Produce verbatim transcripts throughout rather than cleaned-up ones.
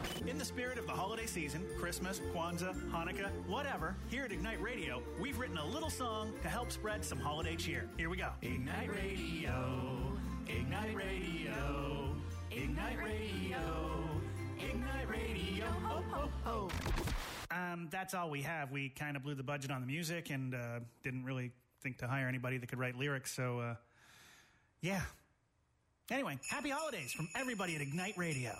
In the spirit of the holiday season, Christmas, Kwanzaa, Hanukkah, whatever, here at Ignite Radio, we've written a little song to help spread some holiday cheer. Here we go. Ignite Radio, Ignite Radio, Ignite Radio, Ignite Radio, ho, ho, ho. Um, that's all we have. We kind of blew the budget on the music and uh, didn't really think to hire anybody that could write lyrics, so uh, yeah. Anyway, happy holidays from everybody at Ignite Radio.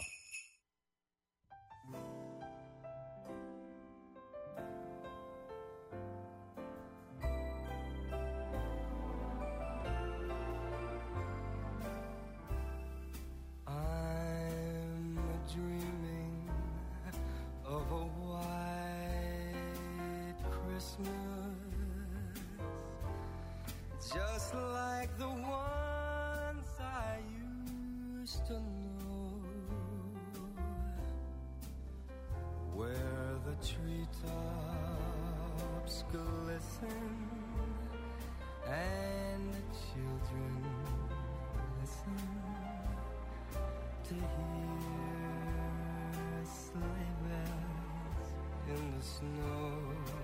I'm dreaming of a white Christmas, just like the ones I used to know, where the treetops glisten and the children listen to hear sleigh bells in the snow.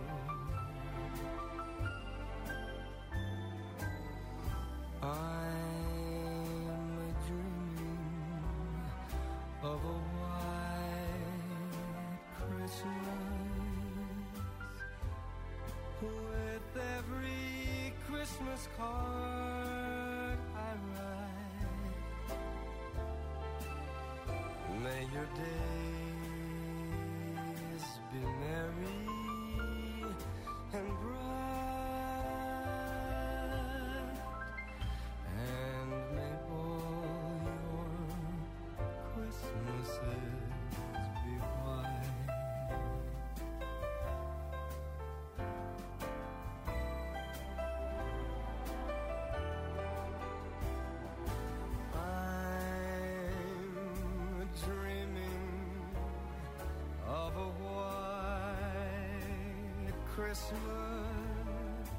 I'm dreaming of a white Christmas, with every Christmas card I write. May your days be merry and bright, and may all your Christmases be white. I'm dreaming of a white Christmas,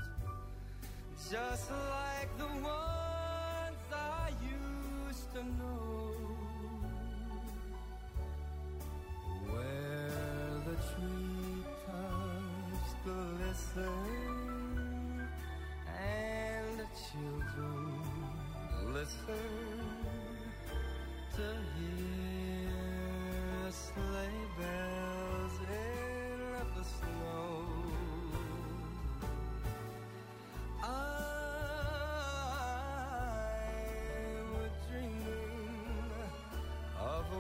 just like the ones I used to know, where the treetops glisten and the children listen to hear sleigh bells in the snow. I'm dreaming of a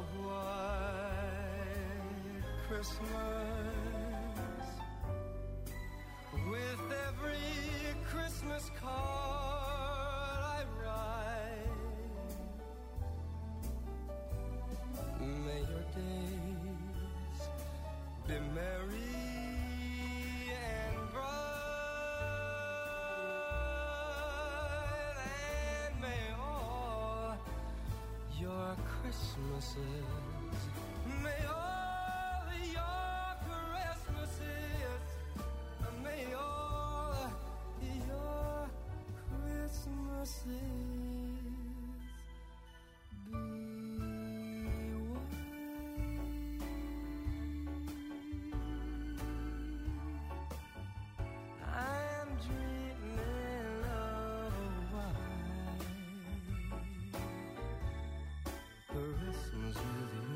white Christmas, with every Christmas card I write. May your days be merry and bright, and may all your Christmases, may all your Christmases, may all your Christmases be white. I'm dreaming of a white Christmas with you.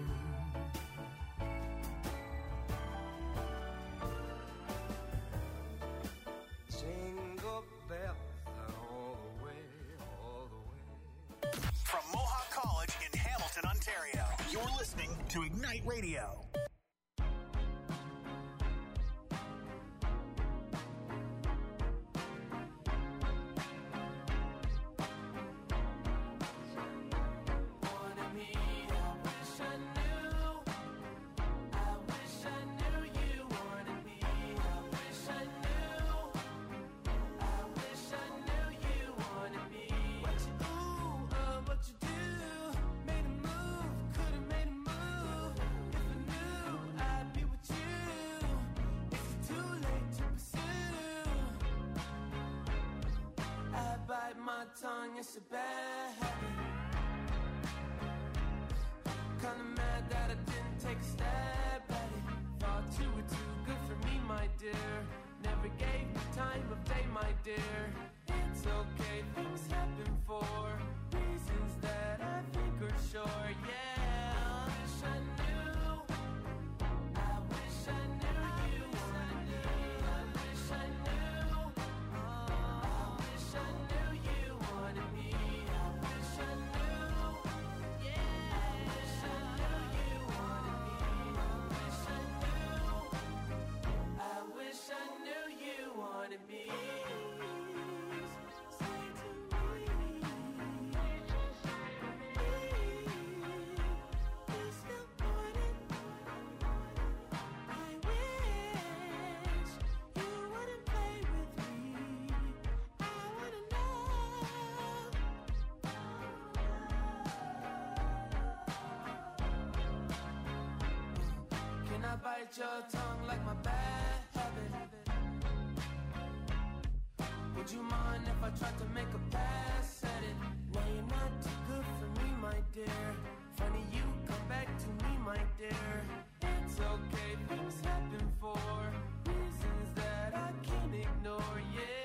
Jingle bells all the way, all the way. From Mohawk College in Hamilton, Ontario, you're listening to Ignite Radio. Tongue, it's a bad habit. Kinda mad that I didn't take take a stab at it. Thought you were too good for me, my dear. Never gave me time of day, my dear. It's okay, things happen for reasons that I think are sure, yeah. I wish I knew, I wish I knew you wanted me. I wish I knew, oh, I wish I knew you wanted me. I wish I knew, yeah. I wish I knew you wanted me. I wish I knew, I wish I knew you wanted me. Bite your tongue like my bad habit. Would you mind if I tried to make a pass at it? Now you're not too good for me, my dear. Funny you come back to me, my dear. It's okay, things happen for reasons that I can't ignore, yeah.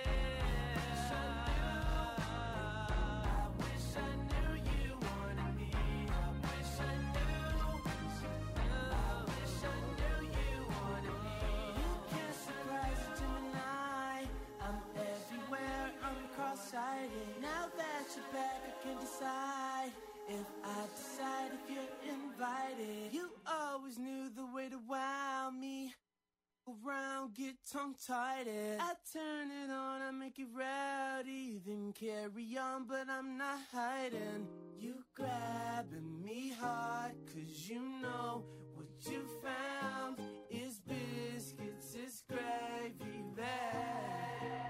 I wish I knew you wanted me. I wish I knew. I wish I knew you wanted me. You can't surprise a Gemini. I'm everywhere, I'm cross-sighted. Now that you're back, I can decide if I decide if you're invited. You always knew the way to wow me. Around, get tongue-tied. I turn it on, I make it rowdy. Then carry on, but I'm not hiding. You grabbing me hard, cause you know what you found is biscuits, is gravy there.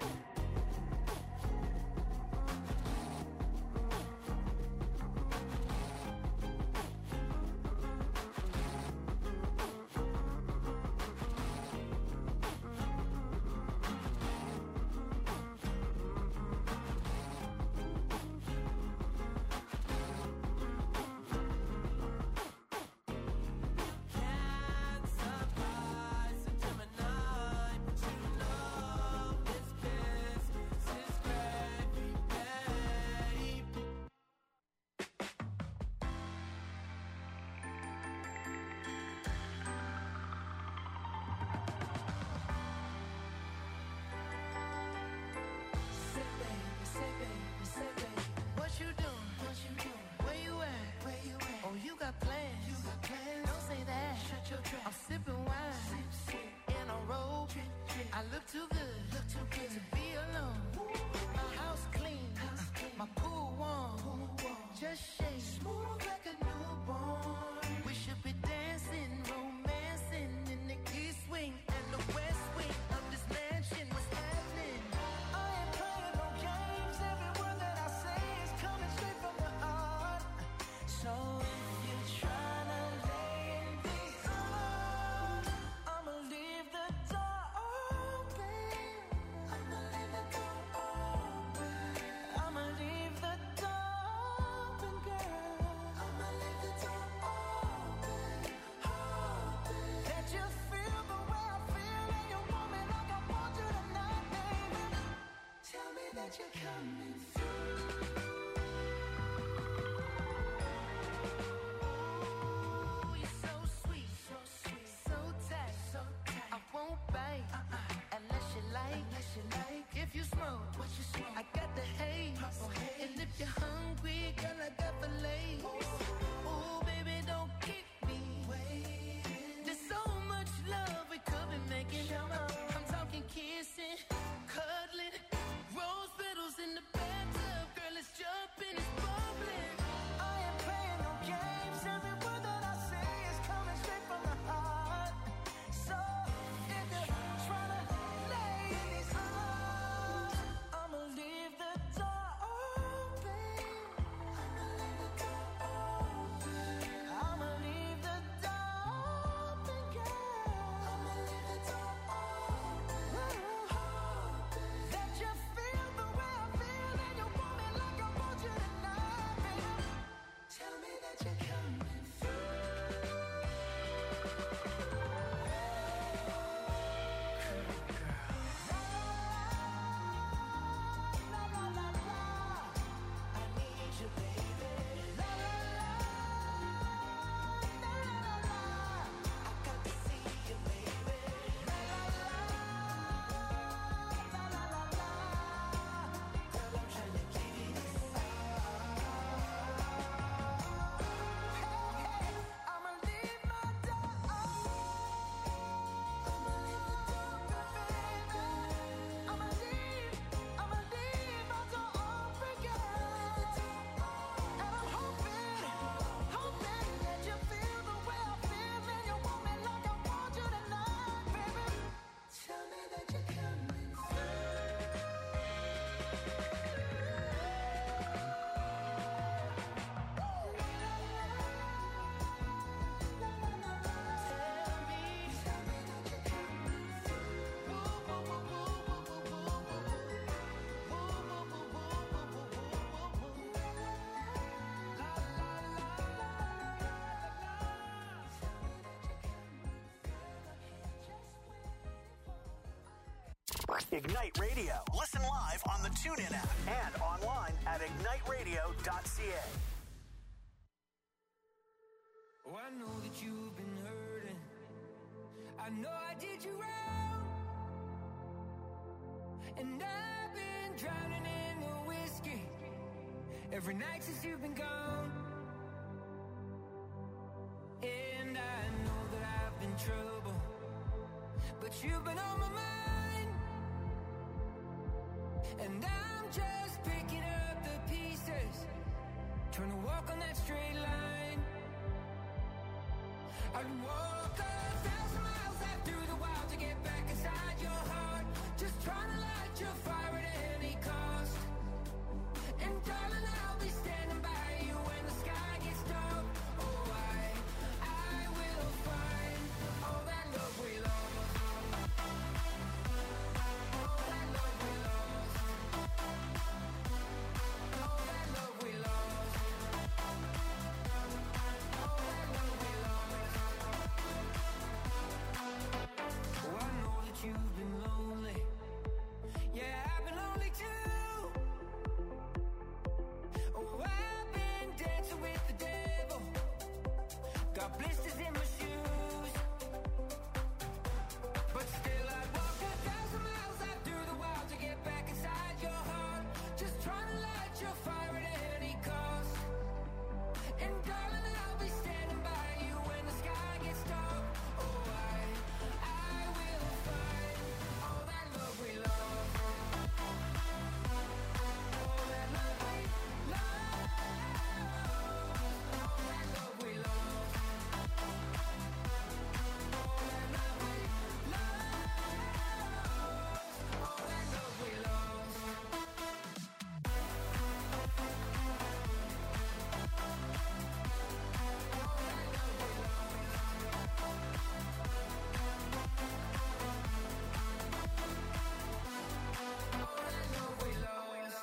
I'm sipping wine sip, sip. In a robe. Drip, drip. I look too good, look too good to be alone. My house clean, house clean. My pool warm. Pool warm. Just shake smooth like a newborn. We should be dancing, romancing in the east wing and the west wing of this mansion. What's happening? I ain't playing no games. Every word that I say is coming straight from the heart. So if you're trying to lay in these arms, I'ma leave the door open. I'ma leave the door open. I'ma leave the door open, girl. Ignite Radio. Listen live on the TuneIn app and online at ignite radio dot c a. Oh, I know that you've been hurting. I know I did you wrong. And I've been drowning in the whiskey every night since you've been gone. And I know that I've been trouble, but you've been on my mind. And I'm just picking up the pieces, trying to walk on that straight line. I'd walk a thousand miles out through the wild to get back inside your heart, just trying to light your fire at any cost. And darling, I'll be standing by you when the sky gets dark. Oh, I, I will find all that love we lost. All that love we lost. All that love we lost. All that love we lost. Oh, I know that you've been lonely. Yeah, I've been lonely too. Oh, I've been dancing with the devil. Got blisters in my shoes. But still I'd walk a thousand miles out through the wild to get back inside your heart, just trying to light your fire at any cost. And darling, I'll be standing by you when the sky gets dark. Oh, I, I will find all that love we lost. All that love we lost. All that love we lost. All that love we lost. All that love we lost. All that love we lost.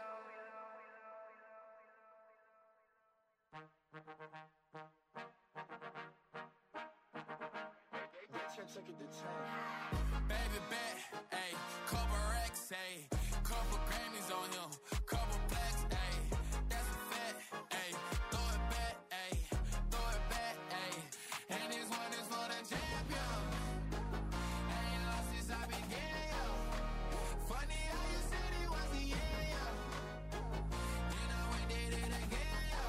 Baby bet, ayy, couple racks, ayy, couple Grammys on him, couple blacks, ayy, that's a fact, ayy, throw it back, ayy, throw it back, ayy, and this one is for the champion. Ain't lost since I began, yo. Funny how you said it was the end, yo. Then I went did it again, yo.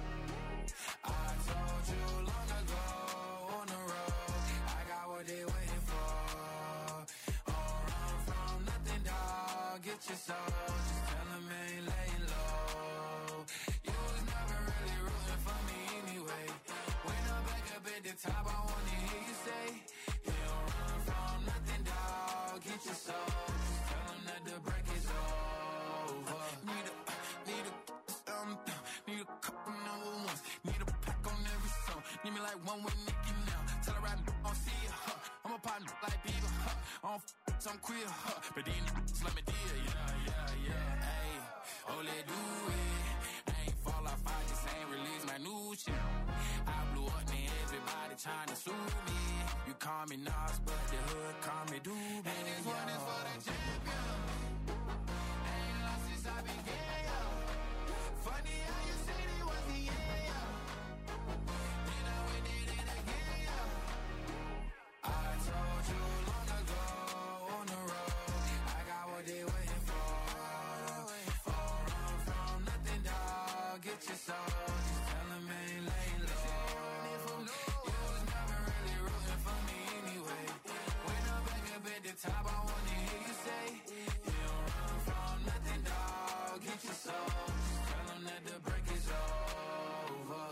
I told you long ago on the road, I got what they waiting for. All run from nothing, dog. Get your soul, just tell them ain't laying low. You was never really rooting for me anyway. When I'm back up at the top, I wanna hear you say, you don't run from nothing, dog. Get your soul, just tell them that the break is over. Need a, need a, um, need a couple number ones. Need a pack on every song. Need me like one with Nicki now. Tell her I don't see her, huh. I'm a partner like Bieber, huh. I don't f- some queer, huh. But then let me deal, yeah, yeah, yeah. Ayy, oh, let do it. I ain't fall off, I just ain't release my new shit. I blew up, and everybody trying to sue me. You call me Nas, but the hood call me Doobie. And this one is for the champion. Ain't lost since I began, yo. Funny how you said it was the end, yo. Then I went did it again, yo. I told you long ago on the road, I got what they waiting for. All run from nothing, dog. Get your soul, just tell them ain't laying low. You was never really rooting for me anyway. When I'm back up at the top, I wanna hear you say, you don't run from nothing, dog. Get your soul, just tell them that the break is over.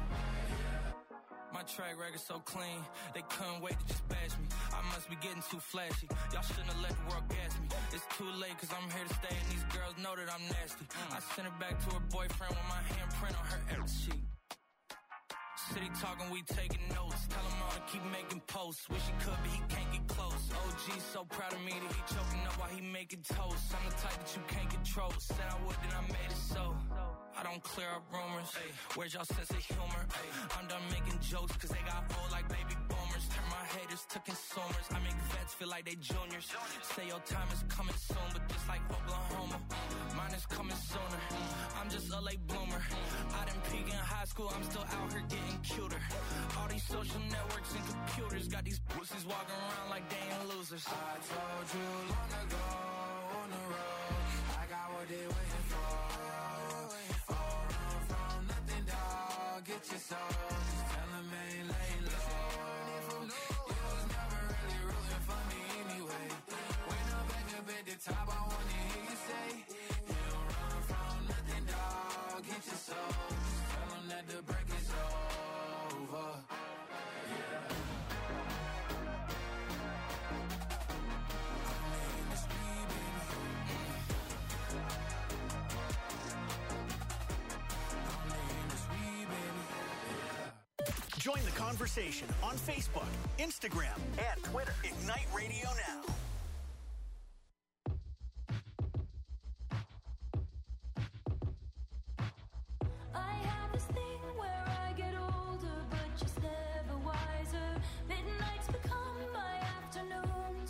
My track record so clean, they couldn't wait to just bash me. I must be getting too flashy. Y'all shouldn't have let the world gas me. It's too late cause I'm here to stay and these girls know that I'm nasty. I sent her back to her boyfriend with my handprint on her every sheet. City talking, we taking notes. Tell him all to keep making posts. Wish he could, but he can't get close. O G so proud of me that he choking up while he making toast. I'm the type that you can't control. Said I would, then I made it so. I don't clear up rumors. Ay, where's y'all sense of humor? Ay, I'm done making jokes cause they got old like baby boomers. Turn my haters to consumers. I make vets feel like they juniors. Say your time is coming soon, but just like Oklahoma, mine is coming sooner. I'm just a late bloomer. I didn't peak in high school, I'm still out here getting cuter. All these social networks and computers got these pussies walking around like they ain't losers. I told you long ago on the road, I got what they waiting for. Oh, run from nothing, dog. Get your soul. Just tell them ain't laying low. You was never really rooting for me anyway. When I'm back up at the top, I wanna hear you say, you don't run from nothing, dog. Get your soul. Just tell them that the break is over. Yeah. Join the conversation on Facebook, Instagram, and Twitter. Ignite Radio Now. I have this thing where I get older, but just never wiser. Midnights become my afternoons.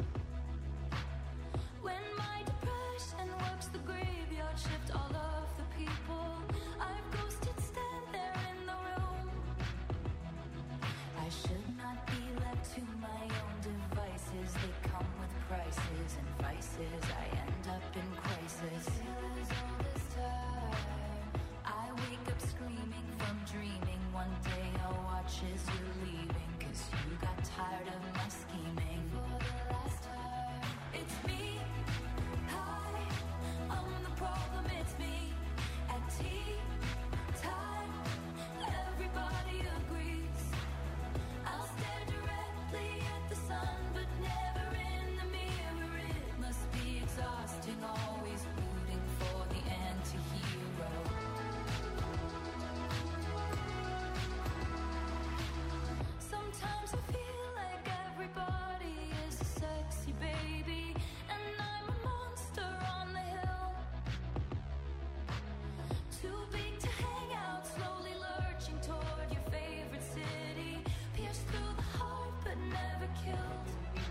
When my depression works the graveyard shift, all of the people I've ghosted stand there in the room. I should not be left to my own devices. They come with prices and vices. I end up in crisis. Still as all this time, I wake up screaming from dreaming. One day I'll watch as you're leaving, cause you got tired of my scheming. For the last time, it's me. Hi, I'm the problem, it's me. At tea time, everybody agrees. I'll stare directly at the sun, but never in the mirror. It must be exhausting, always rooting for the anti-hero. Sometimes I feel like everybody is a sexy baby, and I'm a monster on the hill. Too big to hang out, slowly lurching toward your favorite city. Pierced through the heart, but never killed.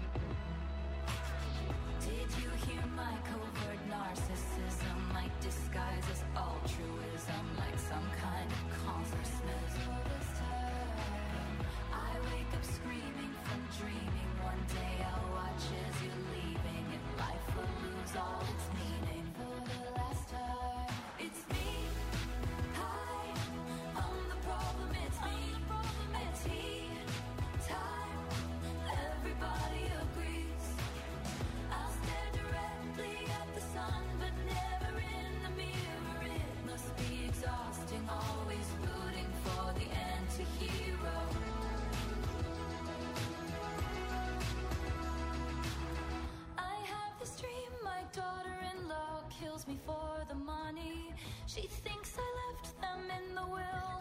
Did you hear my covert narcissism? Like disguise as altruism, like some kind of consciousness. All this time, I wake up screaming from dreaming. One day I'll watch as you're leaving, and life will lose all its meaning. For the last time, it's me. Hi, I'm the problem, it's me. At tea time, everybody agrees. I'll stare directly at the sun, but never in the mirror. It must be exhausting, always rooting for the anti-hero. I have this dream, my daughter-in-law kills me for the money. She thinks I left them in the will.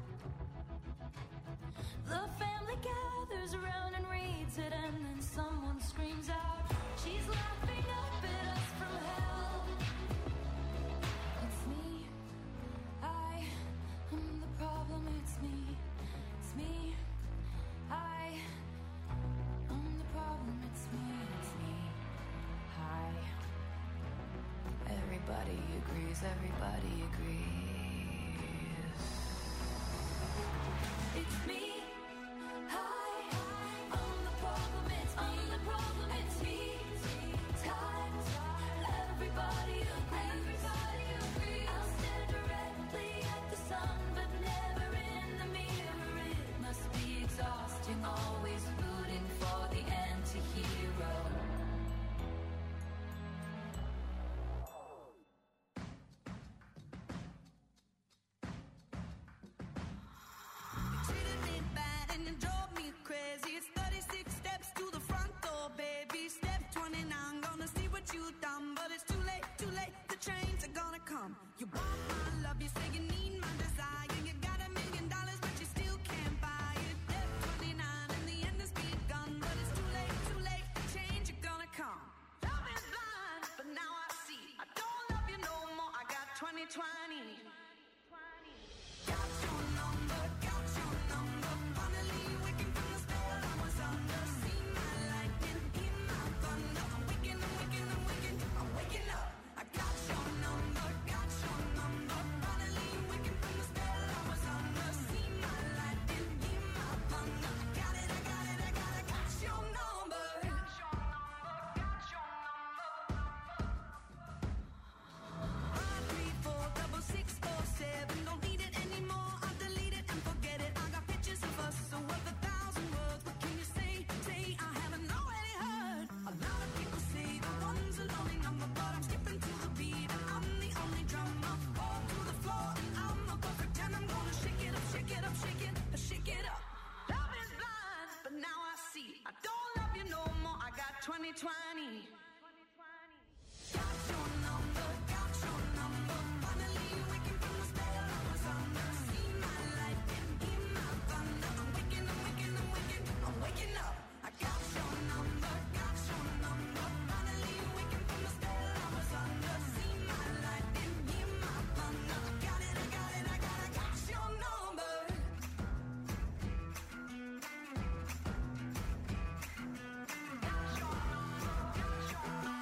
The family gathers around and reads it, and then someone screams out, she's laughing up at us from hell. It's me. I am the problem, it's me. It's me. I am the problem, it's me. It's me. Hi. Everybody agrees, everybody agrees. It's me. Hi, I'm the problem, it's me. I'm the problem, it's me. Time, everybody agrees. Everybody agrees. I'll stare directly at the sun, but never in the mirror. It must be exhausting, always rooting for the anti-hero. Treated me twenty. Got your number, got your number. Finally waking from the spell I was under. See my lightning, hear my thunder. I'm waking, I'm waking, I'm waking, I'm waking up. I got your number, got your number. Finally waking from the spell I was under. See my lightning, hear my thunder. I got it, I got it, I got it, got your number. Got your number, got your number. Five, three, four, double six, four, seven. Don't need it anymore. I'll delete it and forget it. I got pictures of us, so worth a thousand words. What can you say? Say I haven't already heard. A lot of people say the one's a lonely number, but I'm skipping to the beat and I'm the only drummer. Fall to the floor and I'm a perfect ten. I'm gonna shake it up, shake it up, shake it, shake it up. Love is blind, but now I see. I don't love you no more. I got twenty twenty. Got your number, got your number. Finally waking from the spell I was under. See my lightning, hear my thunder. I'm waking, I'm waking, I'm waking, I'm waking up. I got your number, got your number. Finally waking from the spell I was under. See my lightning, hear my thunder. I got it, I got it, I got it, got your number. Got your number, got your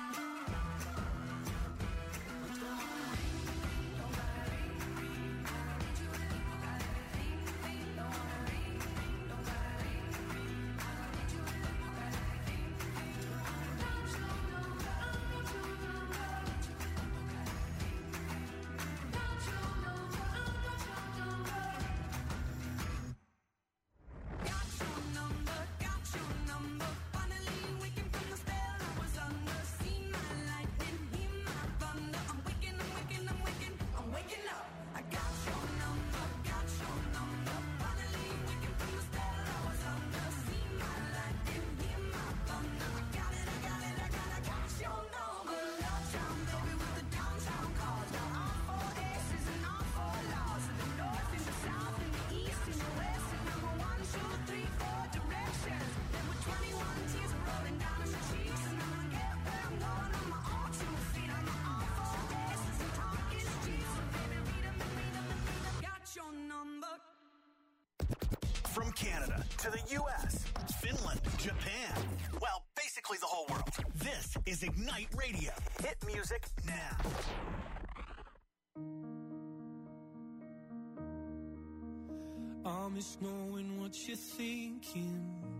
Got your number, got your number. Finally waking from the spell I was under. See my lightning, hear my thunder. I'm waking, I'm waking, I'm waking, I'm waking up. I got your number, got your number. Finally waking from the spell I was under. See my lightning, hear my thunder. I got it, I got it, I got it, got your number. Uptown baby with the downtown cars. Got all four S's and all four laws. In the north, in the south, in the east, in the west. And number one, two, three, four directions. There were twenty-one tears rolling down in my cheeks. And I'm gonna get where I'm going on my own two feet. On my all four S's and talking streets. So baby, read 'em and read 'em and read 'em. Got your number. From Canada to the U S, Finland, Japan. Well, basically the whole world. This is Ignite Radio. Hit music now. I miss knowing what you're thinking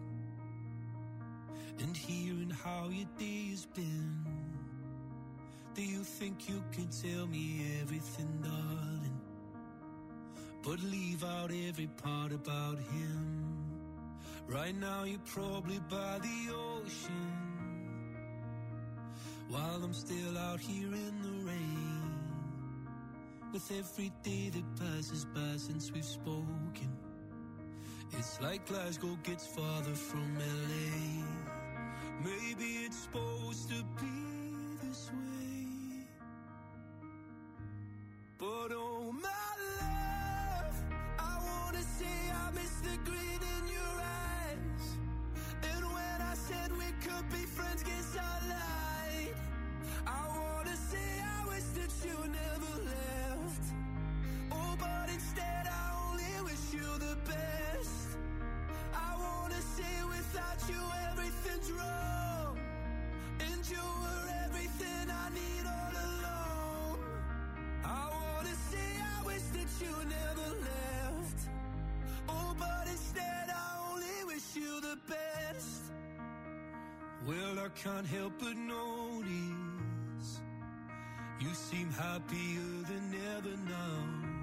and hearing how your day's been. Do you think you can tell me everything, darling, but leave out every part about him? Right now you're probably by the ocean, while I'm still out here in the rain. With every day that passes by since we've spoken, it's like Glasgow gets farther from L A. Maybe it's supposed to be this way, but oh my love, I wanna say I miss the grin in your eyes. And when I said we could be friends, guess I lied. I wanna say I wish that you never left. Oh, but instead I only wish you the best. I wanna say without you everything's wrong, and you were everything I need all along. I wanna say I wish that you never left. Oh, but instead I only wish you the best. Well, I can't help but notice you seem happier than ever now.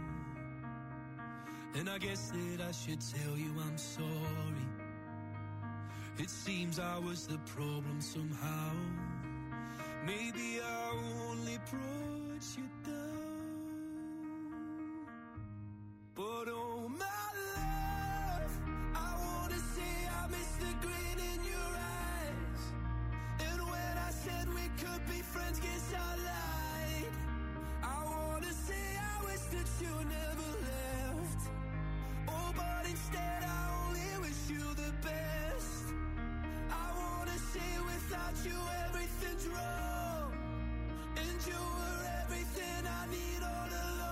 And I guess that I should tell you I'm sorry. It seems I was the problem somehow. Maybe I only brought you down. But oh my love, I wanna say I miss the grin in your eyes. And when I said we could be friends, guess I lied. I wanna say I wish that you never left. Oh, but instead I only wish you the best. I wanna say without you everything's wrong, and you were everything I need all along.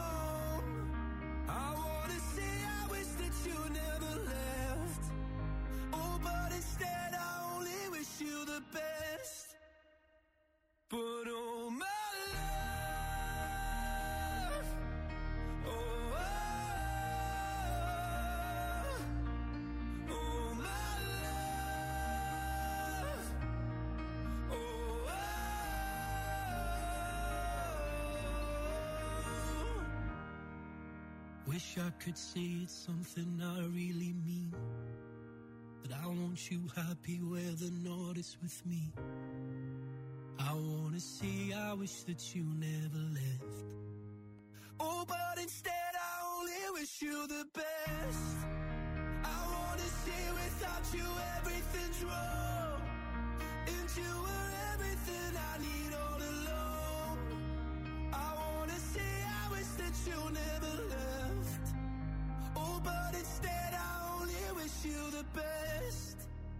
Wish I could say it's something I really mean, but I want you happy where the north is with me. I wanna say I wish that you never left. Oh, but instead I only wish you the best. I wanna say without you everything's wrong, and you were everything I need all along. I wanna say I wish that you never left. Oh, but instead I only wish you the best.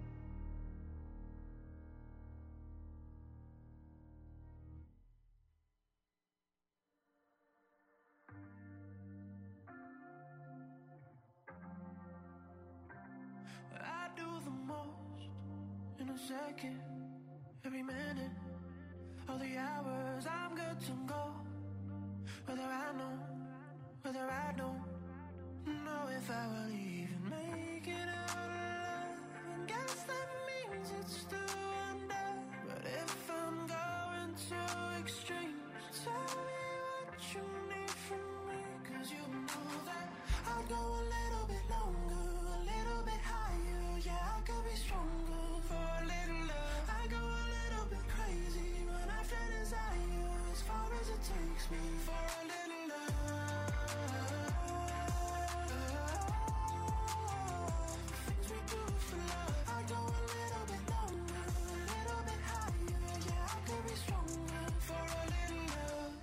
I do the most in a second, every minute of the hours. I'm good to go, whether I know, whether I don't know if I will even make it out alive. And guess that means it's still under. But if I'm going to extremes, tell me what you need from me, 'cause you know that I'll go a little bit longer, a little bit higher. Yeah, I could be stronger for a little love. I go a little bit crazy when I feel desire, as far as it takes me for a little love. Things we do for love. I go a little bit longer, a little bit higher. Yeah, I could be stronger for a little love.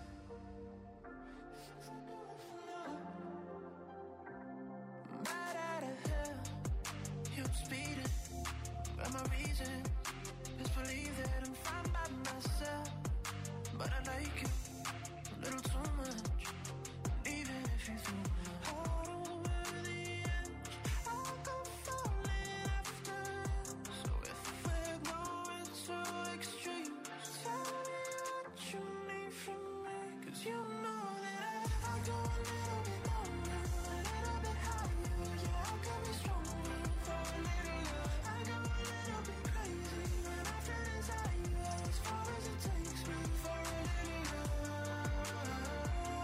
Right out of hell, you're speeding, but my reason is believe that I'm fine by myself. But I like you a little too much, even if you threw my heart over the edge, I'll go falling after. So if we're going to extremes, tell me what you need from me, 'cause you know that I go a little bit longer, a little bit higher. Yeah, I could be stronger for a little love. I go a little bit crazy when I feel desire, as far as it takes me for a little love.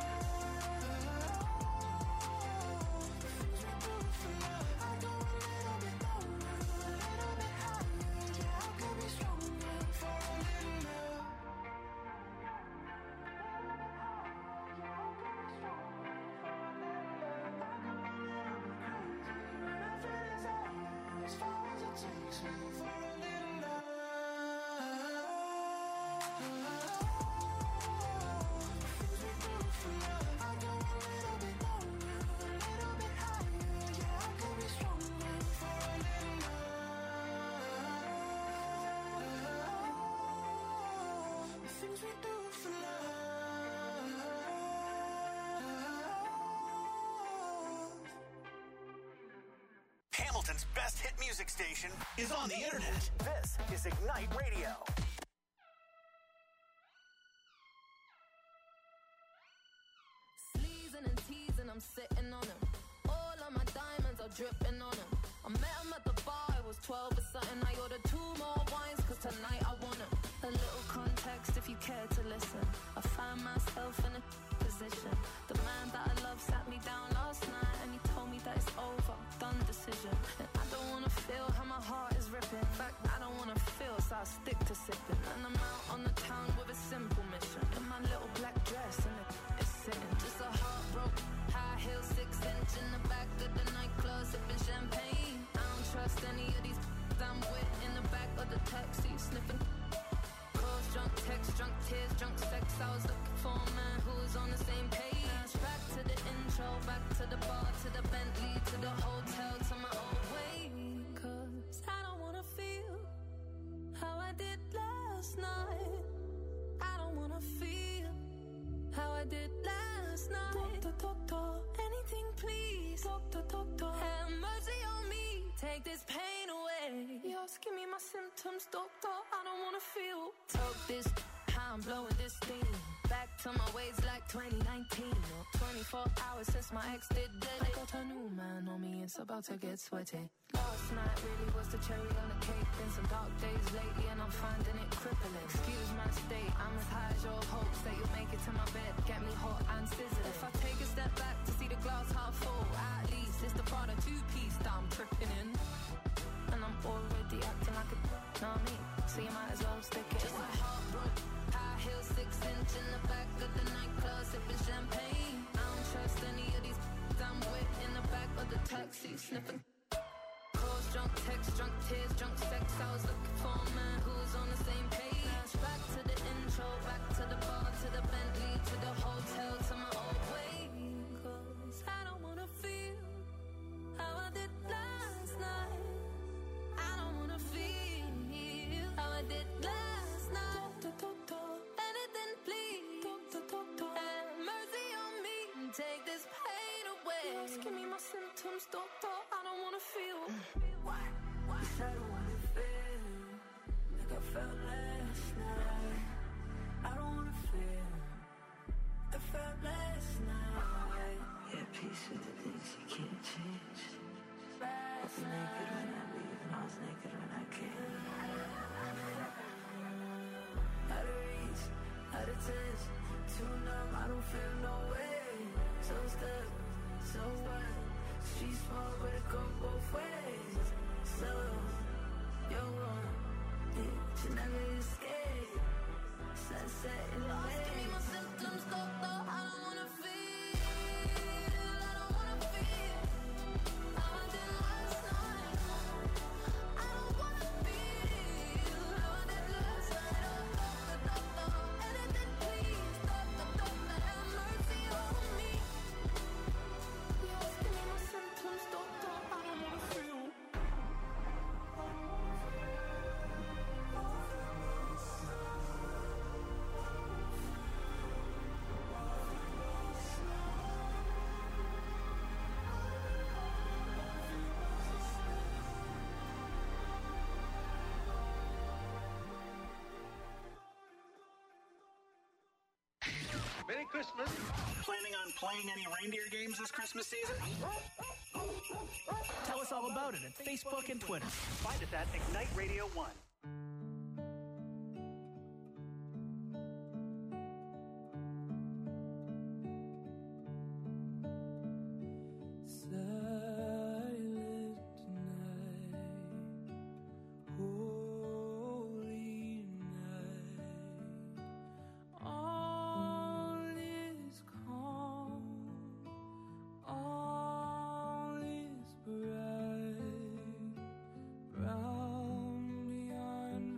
Things we do for love. I go a little bit longer, a little bit higher. Yeah, I could be stronger for a little love. As far as it takes me for a little love. Things we do for love. I go a little bit longer, a little bit higher. Yeah, I could be stronger for a little love. The things we do for love. Hamilton's best hit music station is on the internet. This is Ignite Radio. Sleazing and teasing, I'm sitting on him. All of my diamonds are dripping on him. I met him at the bar, I was twelve or something. I ordered two more wines, 'cause tonight I want him. A little context if you care to listen. I find myself in a position. The man that I love sat me down last night and he told me that it's over, done decision. And I don't wanna feel how my heart is ripping. In fact, I don't wanna feel, so I stick to sipping. And I'm out on the town with a simple mission. In my little black dress and it, it's sitting. Just a heartbroken, high heel, six inch in the back of the nightclub, sipping champagne. I don't trust any of these I'm with in the back of the taxi, sniffing. Calls, drunk text, drunk tears, drunk sex. I was looking for a man who was on the same page. Back to the intro, back to the bar, to the Bentley, to the hotel, to my old way. 'Cause I don't wanna feel how I did last night. I don't wanna feel how I did last night. Doctor, doctor, anything please. Doctor, doctor, have mercy on me. Take this pain away. You're asking me my symptoms, doctor. I don't wanna feel. Talk this, how I'm blowing this thing. Back to my ways like twenty nineteen. Or twenty-four hours since my ex did dead. I got a new man on me, it's about to get sweaty. Last night really was the cherry on the cake. Been some dark days lately and I'm finding it crippling. Excuse my state, I'm as high as your hopes that you'll make it to my bed. Get me hot and sizzling. If I take a step back to see the glass half full, at least it's the Prada two-piece that I'm tripping in. And I'm already acting like a know me, so you might as well stick it. Just a heartbroken, high heel, six inch in the back of the nightclub, sipping champagne. I don't trust any of these I'm with in the back of the taxi, sniffing. Calls, drunk text, drunk tears, drunk sex. I was looking for a man who was on the same page. Back to the intro, back to the bar, to the Bentley, to the hotel, to my old way. 'Cause I don't wanna feel how I did last night. I don't wanna feel how I did last night. Anything, please. Have mercy on me and take this pain away. Just give me my symptoms, doctor. I don't wanna feel. What? What? I don't wanna feel like I felt last night. I don't wanna feel like I felt last night. Yeah, peace with the things you can't change. Last I was night. naked when I leave, and I was naked when I came. Out of reach, out of touch, too numb, I don't feel no way. So stuck, so what? Street small, but it go both ways. So, you're wrong, yeah, you never escape. Sunset in the way. Give me my symptoms, doctor, I don't wanna feel. I don't wanna feel how I did last night. I don't wanna feel how I did last night. Oh, doctor, doctor, anything please. Doctor, doctor, have mercy on me. Just give me my symptoms, doctor, I don't wanna feel. Merry Christmas. Planning on playing any reindeer games this Christmas season? Tell us all about it at Facebook and Twitter. Find us at Ignite Radio one. Silent night, holy night, all is calm, all is bright, round beyond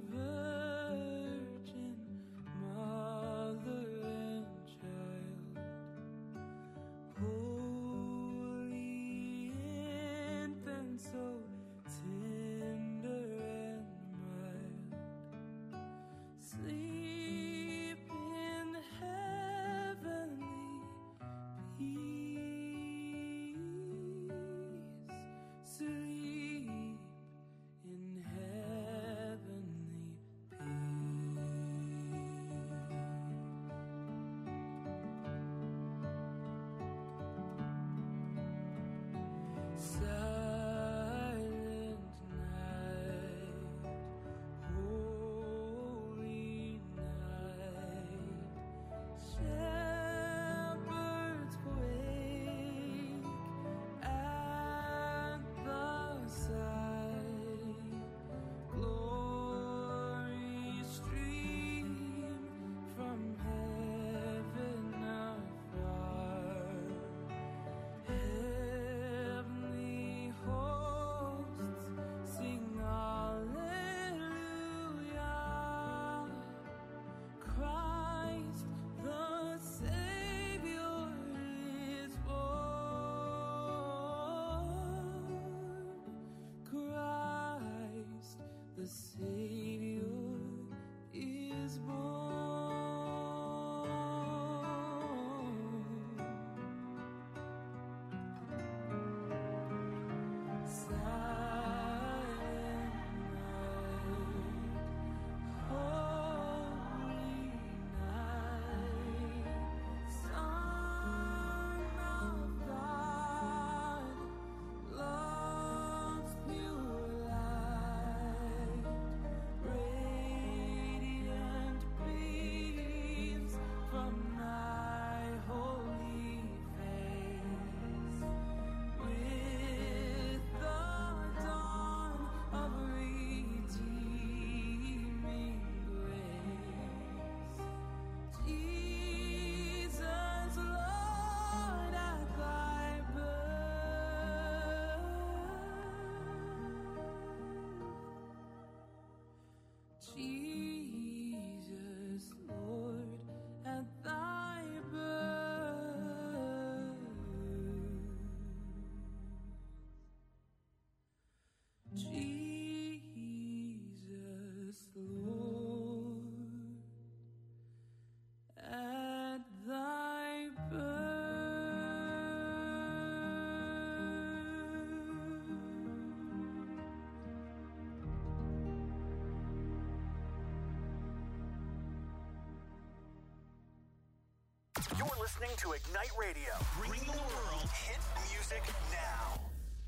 listening to Ignite Radio, bringing the world hit music now.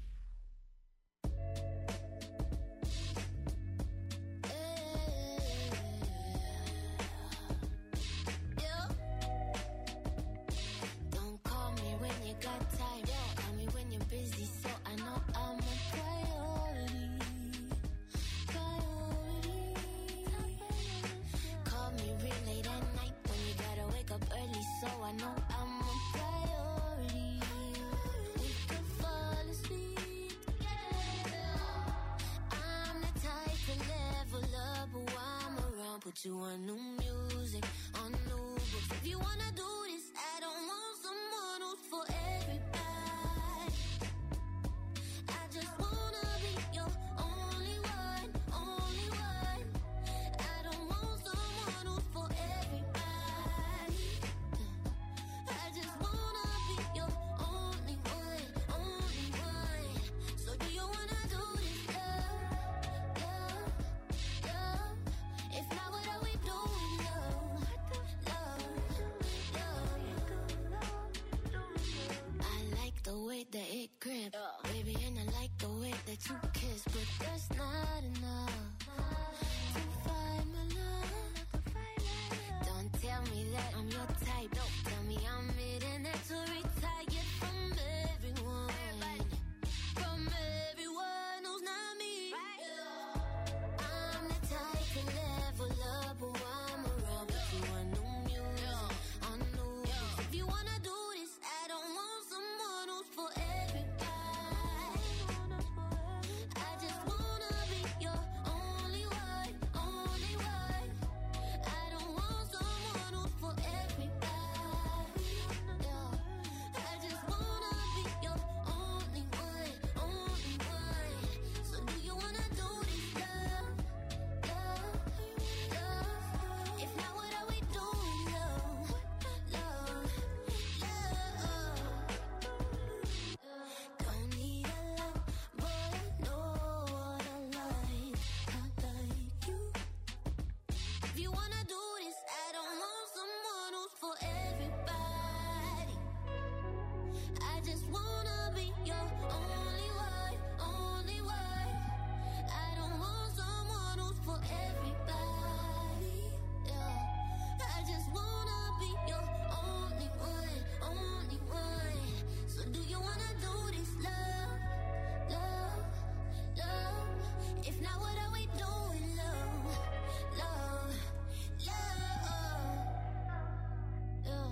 Don't call me when you got time. Call me when you're busy, so I know I'm a priority. Priority. Call me real late at night when you gotta wake up early, so I know I'm a priority. We could fall asleep together. I'm the type to level up while I'm around. Put you on new music, on new books. If you wanna do this, I don't want someone who's for everybody. I just wanna be your only one, only one. I don't want someone who's for everybody. I just wanna be your only one, only one. So do you wanna do this, love, love, love? If not, what are we doing, love, love, love? I like the way that it grip, baby, and I like the way that you kiss, but that's not enough to find my love. Don't tell me that I'm your type. Don't tell me I'm it to retire from everyone, from everyone who's not me. I'm the type to level up while I'm around. Put you on new music, on new books. If you wanna do this, I don't want someone who's for everybody. I just wanna be your only one, only one. I don't want someone who's for everybody. Yeah. I just wanna be your only one, only one. So do you wanna do this, love, love, love? If not, what are we doing, love, love, love? Don't need a lot, but I know what I like. I like you. If you wanna do this, I don't want someone who's for everybody. I just wanna be your only one, only one. I don't want someone who's for everybody. Yeah. I just wanna be your only one, only one. So do you wanna do this, love, love, love? If not, what are we doing, love, love, love? Yeah.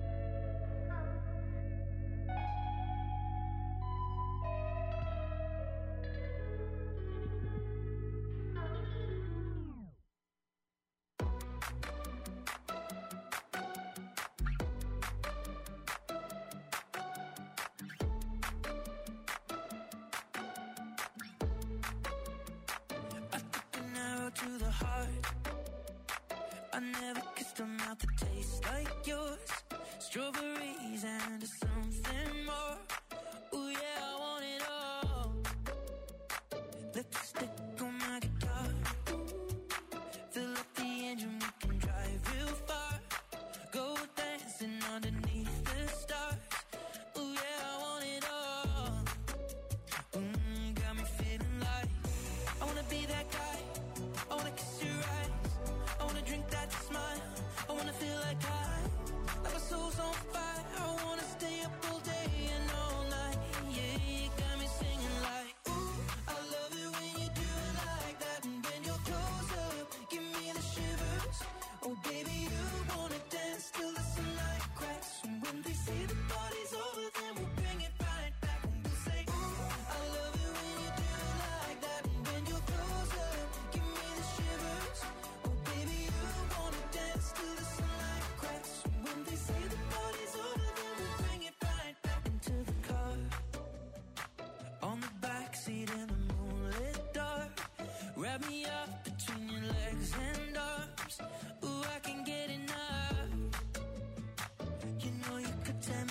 An arrow to the heart. I never kissed a mouth that tastes like yours. Strawberries and something more. Ooh yeah, I want it all. Lipstick on my guitar. Fill up the engine, we can drive real far. Go dancing underneath the stars. Ooh yeah, I want it all. Mm, got me feeling like I wanna be that guy. I wanna kiss your eyes. I wanna drink that smile. I wanna feel like I, like my soul's on fire. I wanna stay up all day and all night. Yeah, you got me singing like, ooh, I love it when you do it like that. And when you're close up, give me the shivers. Oh baby, you wanna dance till the sunlight cracks. And when they say the party's over, then we'll bring it right back. And we'll say, ooh, I love it when you do it like that. And when you're close up, give me the shivers. Oh baby, you wanna dance till the sunlight cracks. And when they say the party's over, then we'll bring it right back into the car. On the backseat in the moonlit dark. Wrap me up between your legs and arms. Ooh, I can get enough. You know you could tell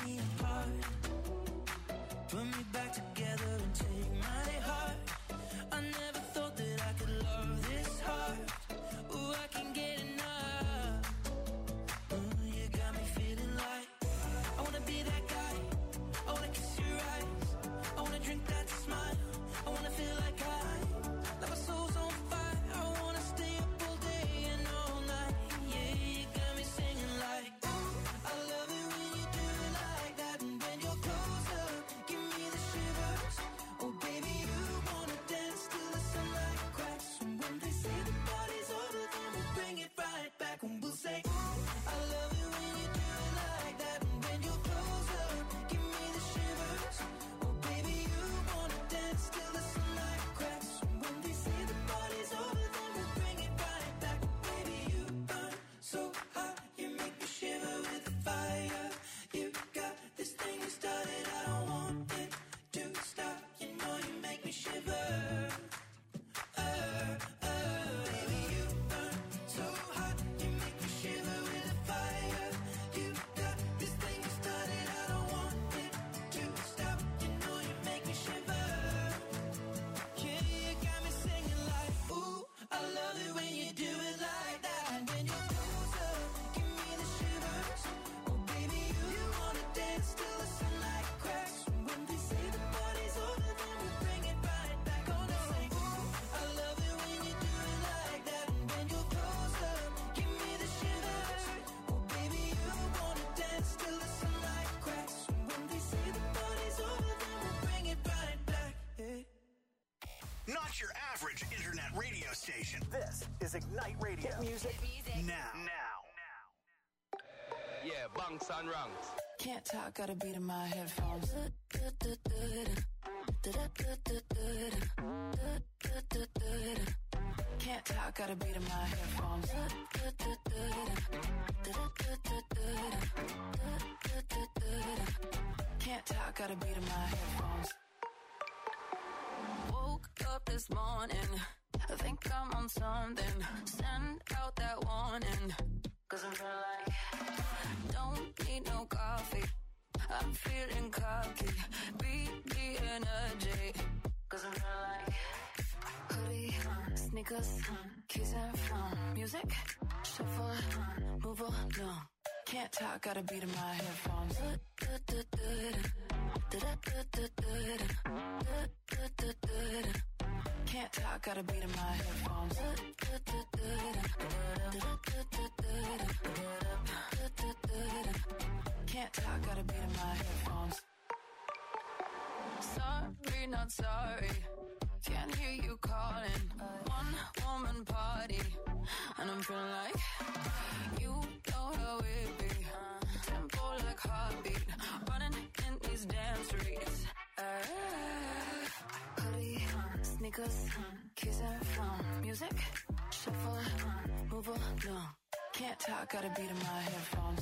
not your average internet radio station. This is Ignite Radio. Hit music now. Now. Yeah, bunks and ranks. Can't talk, got a beat in my headphones. Can't talk, got a beat in my headphones. Can't talk, got a beat in my headphones. Woke up this morning, I think I'm on something. Send out that warning, cause I'm feeling like don't need no coffee. I'm feeling cocky. Beat the energy, cause I'm feeling like hoodie, sneakers, keys and phone. Music, shuffle, move on, no. Can't talk, got a beat in my headphones. Can't talk, got a beat in my headphones. Can't talk, got a beat in my headphones. Sorry, not sorry. Can't hear you calling. One woman party, and I'm feeling like you know how it be. Tempo like heartbeat, running in these damn streets. Uh, hoodie, sneakers, keys and phone. Music, shuffle, move on, no. Can't talk, got a beat in my headphones.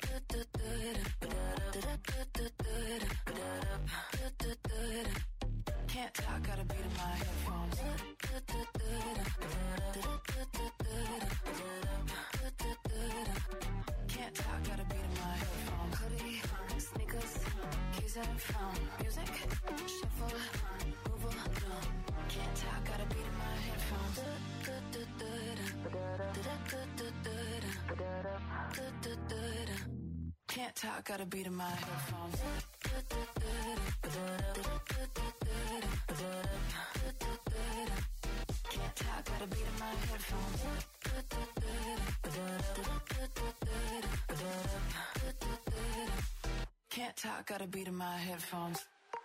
Can't talk, got a beat in my headphones. Can't talk, got a beat in my headphones. Hoodie, sneakers, keys and phone. Music, shuffle, move on, no. Can't talk, got a beat in my headphones. Can't talk, got a beat in my headphones. Can't talk, got a beat in my headphones. Can't talk, got a beat in my headphones.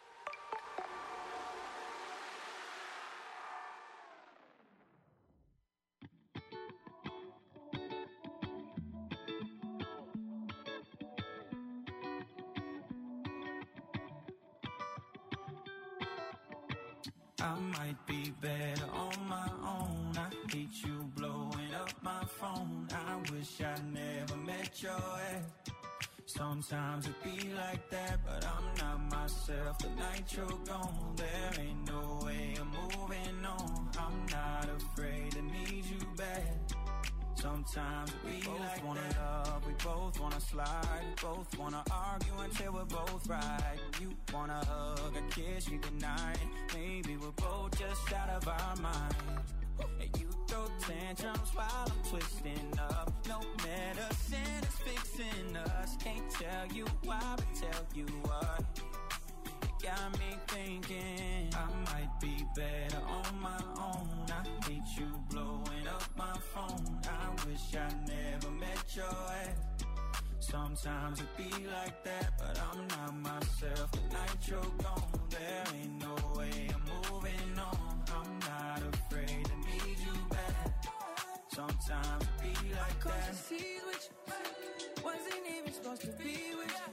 I might be better on my own. I hate you blowing up my phone. I wish I never met your ex. Sometimes it be like that, but I'm not myself. The night you're gone, there ain't no way I'm moving on. I'm not afraid to need you back. Sometimes it be we like wanna that. Love, we both wanna slide. We both wanna argue until we're both right. You wanna hug, a kiss you goodnight. Maybe we're both just out of our mind. And you throw tantrums while I'm twisting up. No medicine is fixing us. Can't tell you why, but tell you what. It got me thinking I might be better on my own. I hate you blowing up my phone. I wish I never met your ex. Sometimes it be like that, but I'm not myself. The night you're gone, there ain't no way I'm moving on. I'm not afraid to need you back. Sometimes it be like Cause that. you see what you wasn't even supposed to be with you.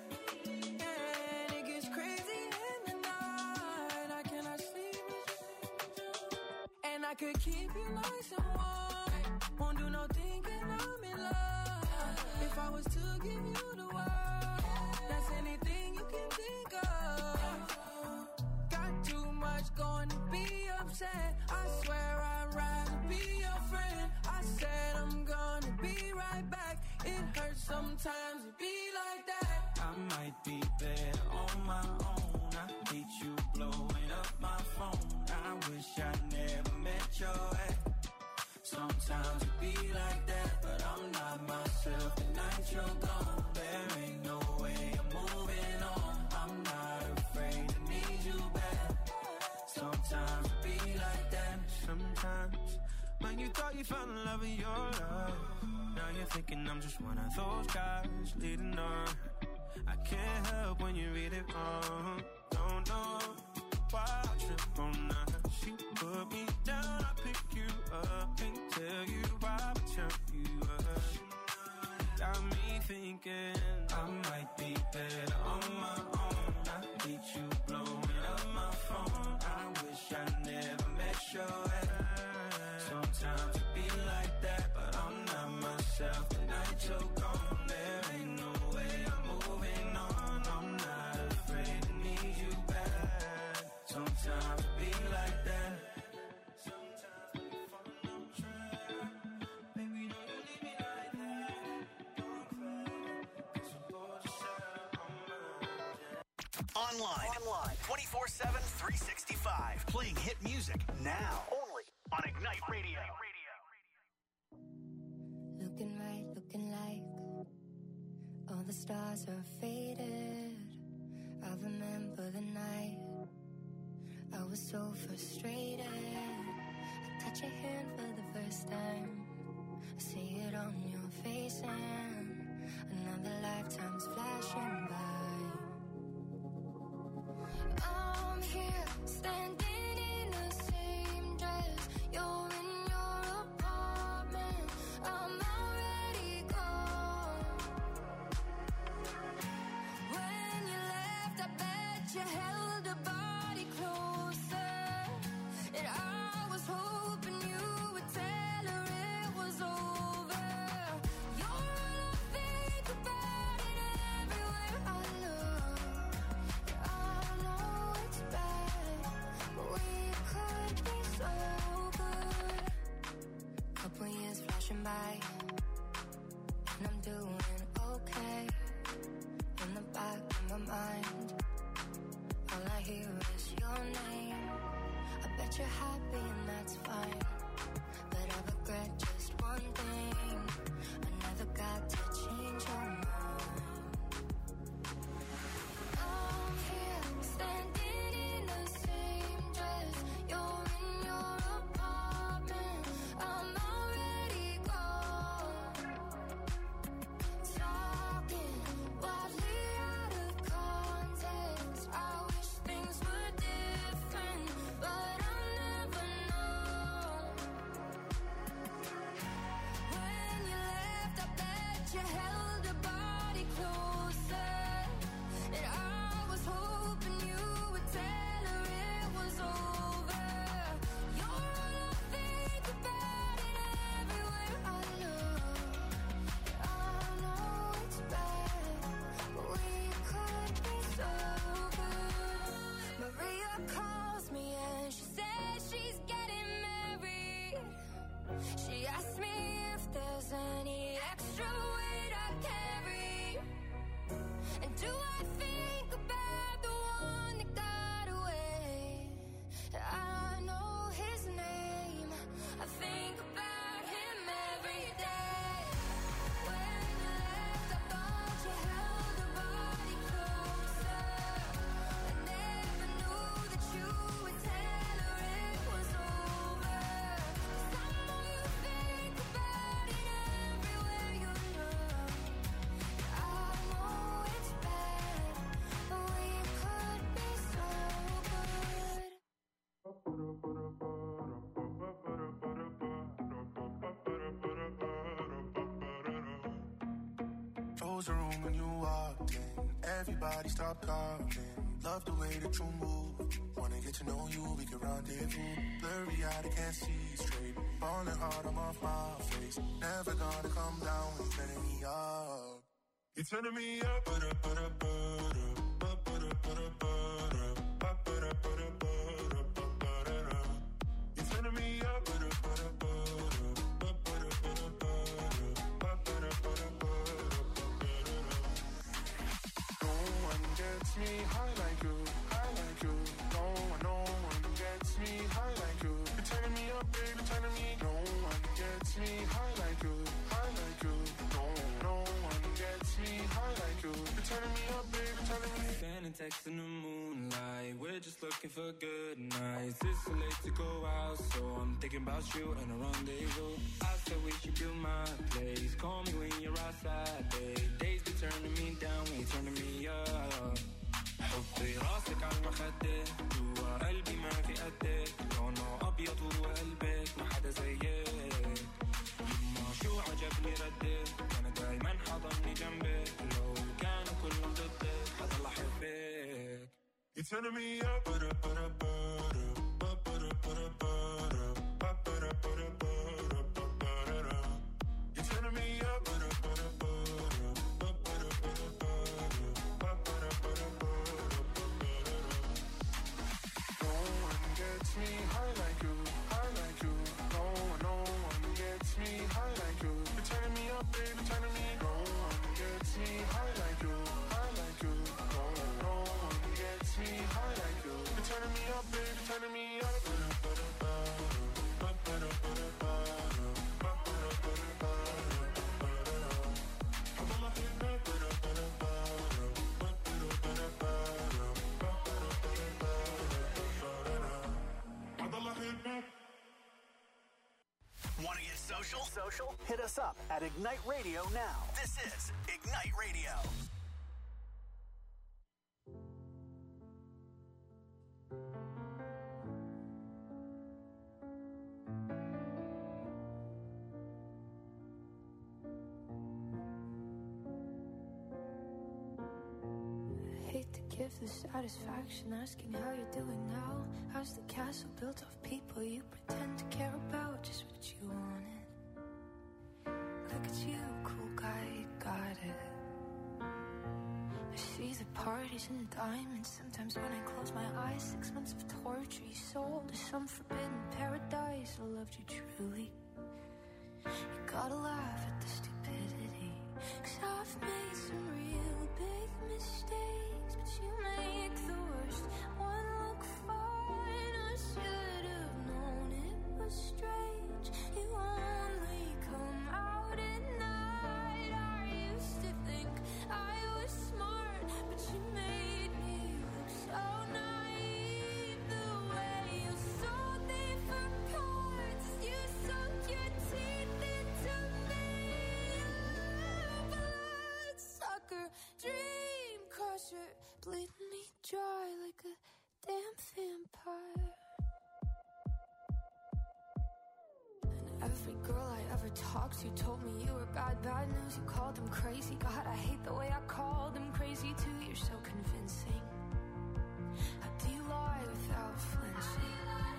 And it gets crazy in the night. I cannot sleep with you. And I could keep you nice and warm. Won't do no thinking I'm in love. If I was to give you the world, that's anything you can think of. Got too much going to be upset. I swear I'd rather be your friend. I said I'm gonna be right back. It hurts sometimes to be like that. I might be better on my own. I hate you blowing up my phone. I wish I never met your ex. Sometimes it be like that, but I'm not myself. The night you're gone, there ain't no way I'm moving on. I'm not afraid to need you back. Sometimes it be like that. Sometimes when you thought you found the love of your life, now you're thinking I'm just one of those guys leading on. I can't help when you read it wrong. No, no. why I trip on her. She put me down, I pick you up. Can't tell you why, but tell you up. Got me thinking I might be better on my own. I hate you blowing up my phone. I wish I never met your ex. Sometimes it be like that, but I'm not myself. The night you're gone, there ain't no way I'm moving on. I'm not afraid to need you back. Sometimes it be like that. Sometimes we fall on track. Baby, don't you leave me like that. Don't cry, 'cause I'm bored yourself on my Online. Online. twenty-four seven, three sixty-five. Playing hit music now. Only on Ignite Radio. Looking right, looking like all the stars are faded. I remember the night I was so frustrated. I touch your hand for the first time. I see it on your face and another lifetime's flashing by. I'm here, standing in the same dress. You're in your apartment. I'm already gone. When you left, I bet you held a body closer. And I was hoping you would tell her it was over. You're all I think about it everywhere I look. I know it's bad, but we could be so good. Couple years flashing by, and I'm doing okay. In the back of my mind, all I hear is your name. I bet you're happy and that's fine, but I regret just one thing. I never got to change your mind. I'm here, standing in the same dress. You're in your apartment. I'm already gone. Talking wildly out of context. I wish things were different, but I'll never know. When you left, I bet you held a body closer. And I was hoping you would tell her it was over. You're all I think about it everywhere I look. I know it's bad, but we could be so good. Maria calls me and she says she's getting married. She asked me if there's any extra weight I carry. And do I think about the one that got away? I know his name. I think about him every day. When you left, I thought you held a body closer. I never knew that you would tell her it was over. 'Cause I know you think about it everywhere you look. I know it's bad, but we could be so good. Close the room when you walked in. Everybody stop talking. Love the way that you move. Wanna get to know you, we can rendezvous. Blurry eyed, I can't see straight. Falling hard, I'm off my face. Never gonna come down when you're turning me up. You're turning me up, but up, but up, but up, but up, but up, but up, but up, but up, but up, but up. You're turning me up, but up, but up, but up, but up, but up, but up, but up, but up. No one gets me high like you, high like you. No one, no one gets me high like you. You're turning me up, baby, turning me. No one gets me high like you, high like you. No, no one gets me high like you. You're turning me up, baby, turning me. Standing text in the moonlight. We're just looking for good nights. It's too late to go out, so I'm thinking about you and a rendezvous. I said we should build my place. Call me when you're outside, babe. Days be turning me down, when you turning me up. حطي راسك على المخدة جوا قدك لونه أبيض وقلبك ما حدا زيك يما شو عجبني ردك أنا دايما حضني جنبك لو كانوا كلهم ضدك حضل أحبك. You're turning me up, but up, but up, but up, but up, but up, but up, but up, but up, but up, but up. You're turning me up, but up, but up, but up, but up, but up, but up, but up, but up, but up. No one gets me high like you, high like you. No one, no one gets me high like you. You're turning me up, baby, turning me. No one gets me high like you, high like you. No one, no one gets me high like you. You're turning me up, baby, turning me up. Want to get social? Social? Hit us up at Ignite Radio now. This is Ignite Radio. Hate to give the satisfaction asking how you're doing now. How's the castle built of people you pretend to care about? Just what you wanted. Look at you, cool guy, you got it. I see the parties and the diamonds. Sometimes when I close my eyes, six months of torture you sold to some forbidden paradise. I loved you truly. You gotta laugh at the stupidity, 'cause I've made some real big mistakes, but you make the worst one look fine. I should have known it was strange. You only come out at night. I used to think I was smart, but you made me look so naive. The way you sold me for parts, you sunk your teeth into me. Bloodsucker, dream crusher, bleeding me dry like a damn vampire. And every girl I ever talked to told me you were bad, bad news. You called them crazy. God, I hate the way I called them crazy too. You're so convincing. How do you lie without flinching?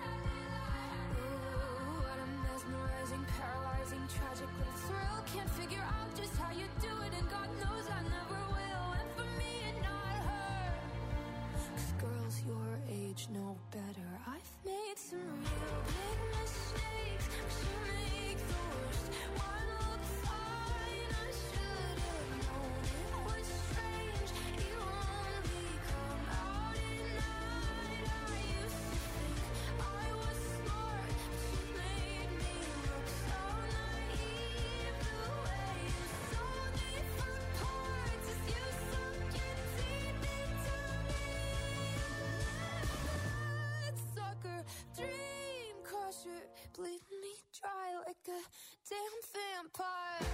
Ooh, what a mesmerizing, paralyzing, tragic little thrill. Can't figure out just how you do it, and God knows I never will. And for me and not her, 'cause girls your age know better. I've made some real big mistakes, but you make the worst one look fine. I should have known it was strange. You only come out at night. I used to think I was smart, but you made me look so naive. The way you sold me for parts is you sunk your teeth into me. Bloodsucker, dream crusher, bleeding me dry like a damn vampire.